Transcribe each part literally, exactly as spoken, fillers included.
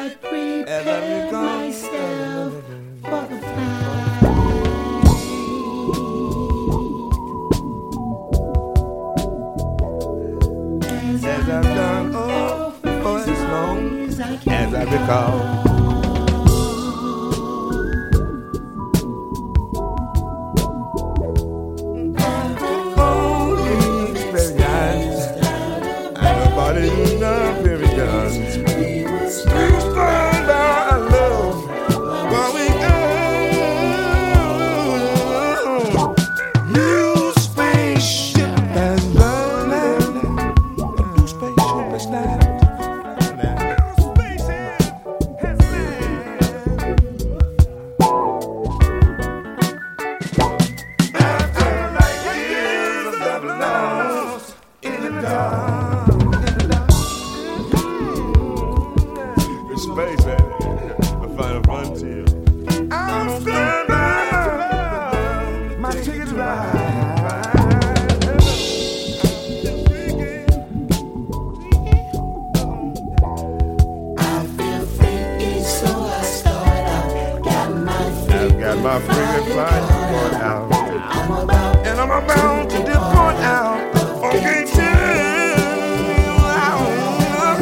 as I become myself for the flight. As I've done oh, for as long as I can as I recall. My freaking flight going out, and I'm about to depart out. Okay, chill out.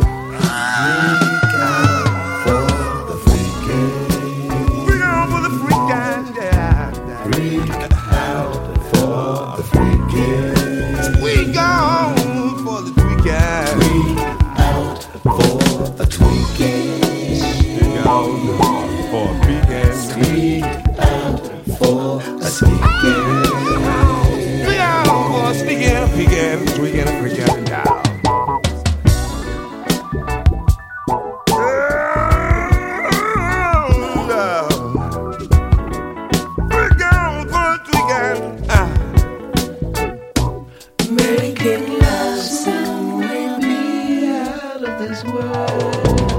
For the freaking, freak out for the freaking, yeah. Freak out for the freaking, freak out for the tweaking, freak out for the tweaking, freak out for a freaking. Speak out for a speaking. Speak out for a speaking, speaking, tweaking, freaking out. Freak out for a tweaking. Making love soon will be out of this world.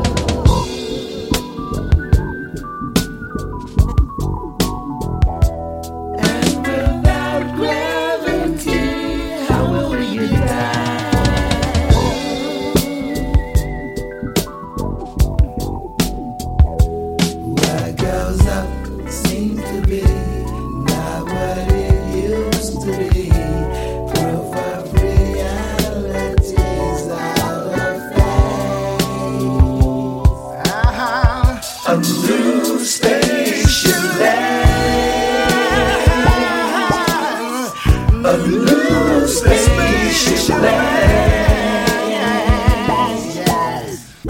A new station land, a new station land, yes.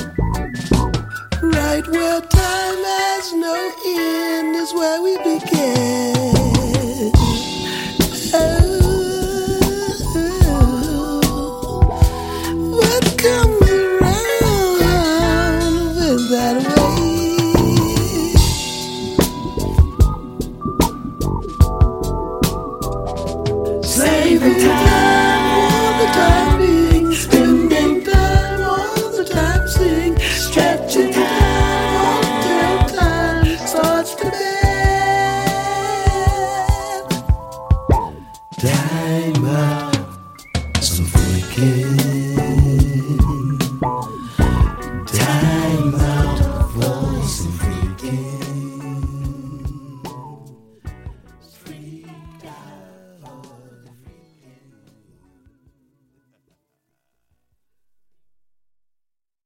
Right where time has no end is where we begin.